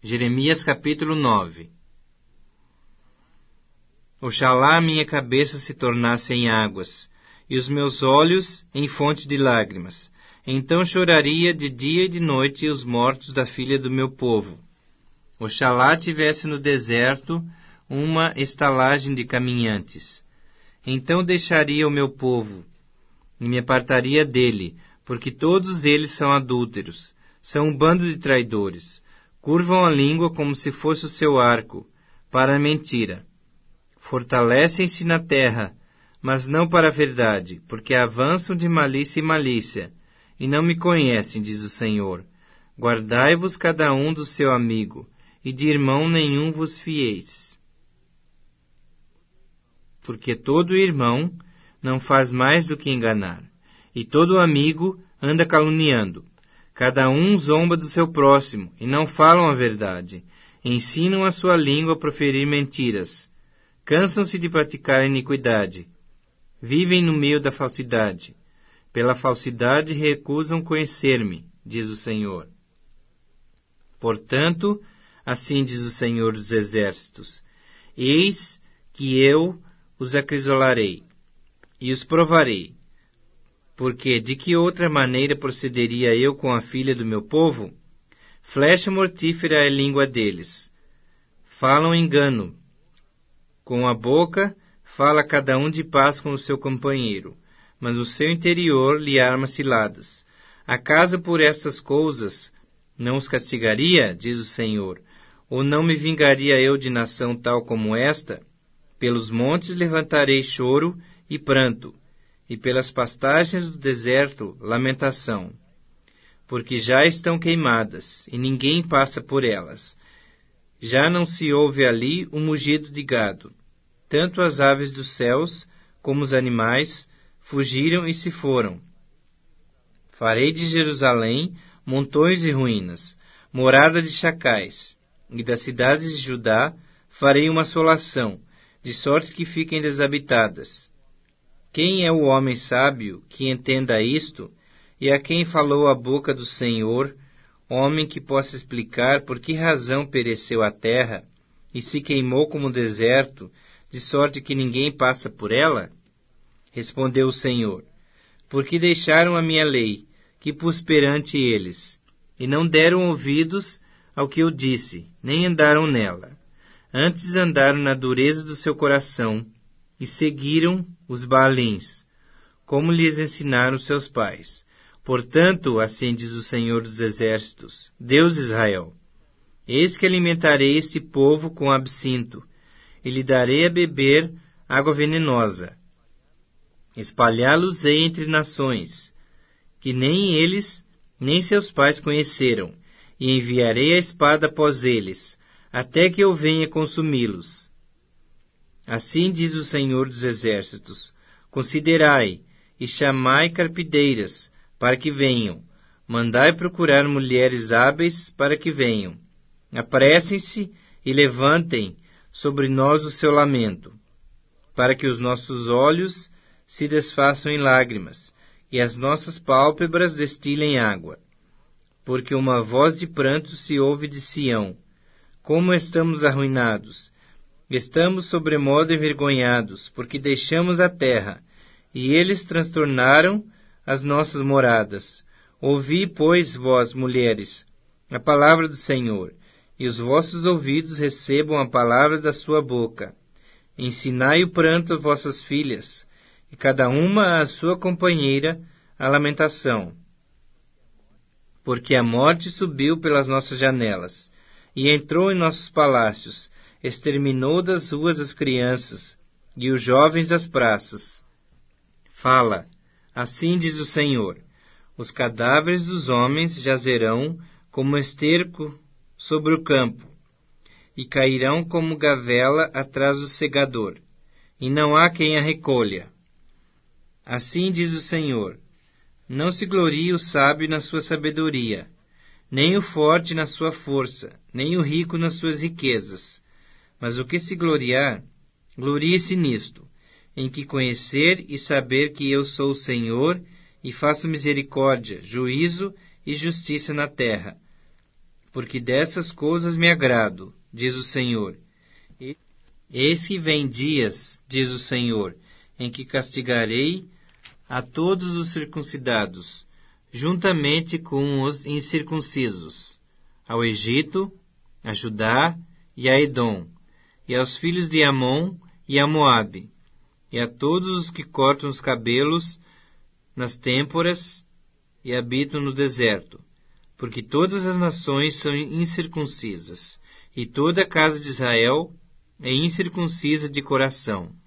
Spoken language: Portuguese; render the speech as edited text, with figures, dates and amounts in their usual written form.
Jeremias capítulo 9. Oxalá minha cabeça se tornasse em águas, e os meus olhos em fonte de lágrimas. Então choraria de dia e de noite os mortos da filha do meu povo. Oxalá tivesse no deserto uma estalagem de caminhantes. Então deixaria o meu povo, e me apartaria dele, porque todos eles são adúlteros, são um bando de traidores. Curvam a língua como se fosse o seu arco, para a mentira. Fortalecem-se na terra, mas não para a verdade, porque avançam de malícia em malícia, e não me conhecem, diz o Senhor. Guardai-vos cada um do seu amigo, e de irmão nenhum vos fieis. Porque todo irmão não faz mais do que enganar, e todo amigo anda caluniando. Cada um zomba do seu próximo, e não falam a verdade. Ensinam a sua língua a proferir mentiras. Cansam-se de praticar a iniquidade. Vivem no meio da falsidade. Pela falsidade recusam conhecer-me, diz o Senhor. Portanto, assim diz o Senhor dos Exércitos: eis que eu os acrisolarei e os provarei. Porque de que outra maneira procederia eu com a filha do meu povo? Flecha mortífera é a língua deles. Falam engano. Com a boca fala cada um de paz com o seu companheiro, mas o seu interior lhe arma ciladas. Acaso por estas coisas não os castigaria, diz o Senhor, ou não me vingaria eu de nação tal como esta? Pelos montes levantarei choro e pranto, e pelas pastagens do deserto lamentação, porque já estão queimadas, e ninguém passa por elas. Já não se ouve ali o mugido de gado. Tanto as aves dos céus como os animais fugiram e se foram. Farei de Jerusalém montões e ruínas, morada de chacais, e das cidades de Judá farei uma assolação, de sorte que fiquem desabitadas. Quem é o homem sábio que entenda isto, e a quem falou a boca do Senhor, homem que possa explicar por que razão pereceu a terra, e se queimou como deserto, de sorte que ninguém passa por ela? Respondeu o Senhor: porque deixaram a minha lei, que pus perante eles, e não deram ouvidos ao que eu disse, nem andaram nela. Antes andaram na dureza do seu coração, e seguiram os Baalins, como lhes ensinaram seus pais. Portanto, assim diz o Senhor dos Exércitos, Deus de Israel: eis que alimentarei este povo com absinto, e lhe darei a beber água venenosa. Espalhá-los-ei entre nações, que nem eles, nem seus pais conheceram, e enviarei a espada após eles, até que eu venha consumi-los. Assim diz o Senhor dos Exércitos: considerai e chamai carpideiras, para que venham. Mandai procurar mulheres hábeis, para que venham. Apressem-se e levantem sobre nós o seu lamento, para que os nossos olhos se desfaçam em lágrimas, e as nossas pálpebras destilem água. Porque uma voz de pranto se ouve de Sião: como estamos arruinados! Estamos sobremodo envergonhados, porque deixamos a terra, e eles transtornaram as nossas moradas. Ouvi, pois, vós, mulheres, a palavra do Senhor, e os vossos ouvidos recebam a palavra da sua boca. Ensinai o pranto a vossas filhas, e cada uma a sua companheira a lamentação. Porque a morte subiu pelas nossas janelas, e entrou em nossos palácios, exterminou das ruas as crianças, e os jovens das praças. Fala, assim diz o Senhor: os cadáveres dos homens jazerão como esterco sobre o campo, e cairão como gavela atrás do segador, e não há quem a recolha. Assim diz o Senhor: não se glorie o sábio na sua sabedoria, nem o forte na sua força, nem o rico nas suas riquezas. Mas o que se gloriar, glorie-se nisto, em que conhecer e saber que eu sou o Senhor, e faço misericórdia, juízo e justiça na terra. porque dessas coisas me agrado, diz o Senhor. Eis que vem dias, diz o Senhor, em que castigarei a todos os circuncidados, juntamente com os incircuncisos, ao Egito, a Judá e a Edom, e aos filhos de Amon e a Moabe, e a todos os que cortam os cabelos nas têmporas e habitam no deserto, porque todas as nações são incircuncisas, e toda a casa de Israel é incircuncisa de coração.